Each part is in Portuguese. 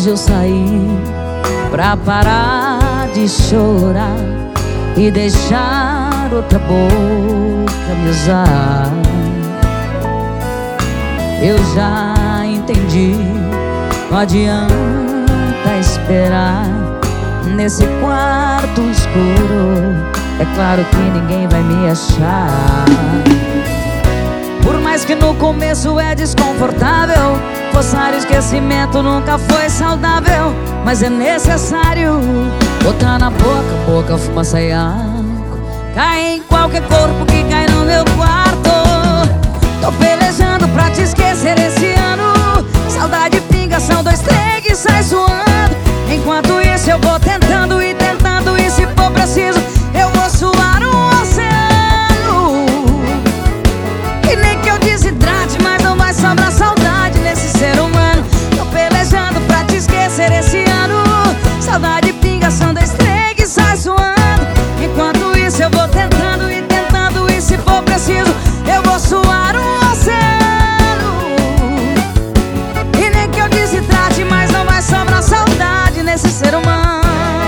eu saí pra parar de chorar e deixar outra boca me usar. Eu já entendi, não adianta esperar nesse quarto escuro. É claro que ninguém vai me achar. Por mais que no começo é desconfortável, forçar o esquecimento nunca foi saudável. Mas é necessário botar na boca, fumaça e álcool. Cai em qualquer corpo que cai no meu quarto. Tô pelejando pra te esquecer esse ano. Saudade pinga, são 2 trem que sai suando. Enquanto isso eu vou tentando e tentando, e se for preciso eu vou suar um oceano. E nem que eu desidrate, mas não vai sobrar saudade nesse ser humano. Tô pelejando pra te esquecer esse ano. Saudade pinga, são 2 trem que sai suando. Enquanto isso eu vou tentando e tentando, e se for preciso eu vou suar um oceano. E nem que eu desidrate, mas não vai sobrar saudade nesse ser humano.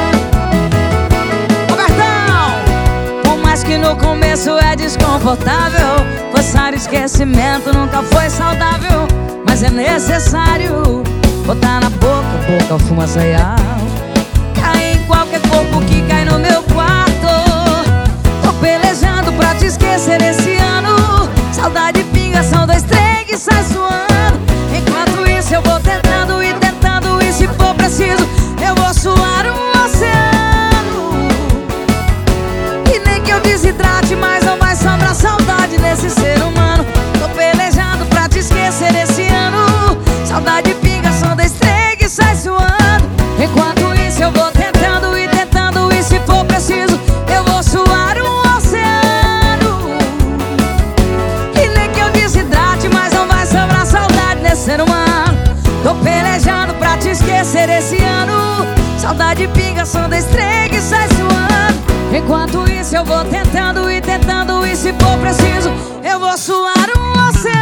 Robertão! Por mais que no começo é desconfortável, forçar esquecimento nunca foi saudável. Mas é necessário botar na boca, fumaça e álcool. Cai em qualquer corpo que cai no meu quarto. Tô pelejando pra te esquecer esse ano. Saudade pinga, são 2 trem que sai suando. Enquanto isso eu vou tentando e tentando, e se for preciso eu vou suar um oceano. E nem que eu desidrate, mas não vai sobrar saudade nesse ser humano. Tô pelejando pra te esquecer esse ano. Saudade pinga, são 2 trem que sai suando. Enquanto isso eu vou tentando e tentando, e se for preciso eu vou suar um oceano. E nem que eu desidrate, mas não vai sobrar saudade nesse ser humano. Tô pelejando pra te esquecer esse ano. Saudade pinga, são 2 trem que sai suando. Enquanto isso eu vou tentando e tentando, e se for preciso eu vou suar um oceano.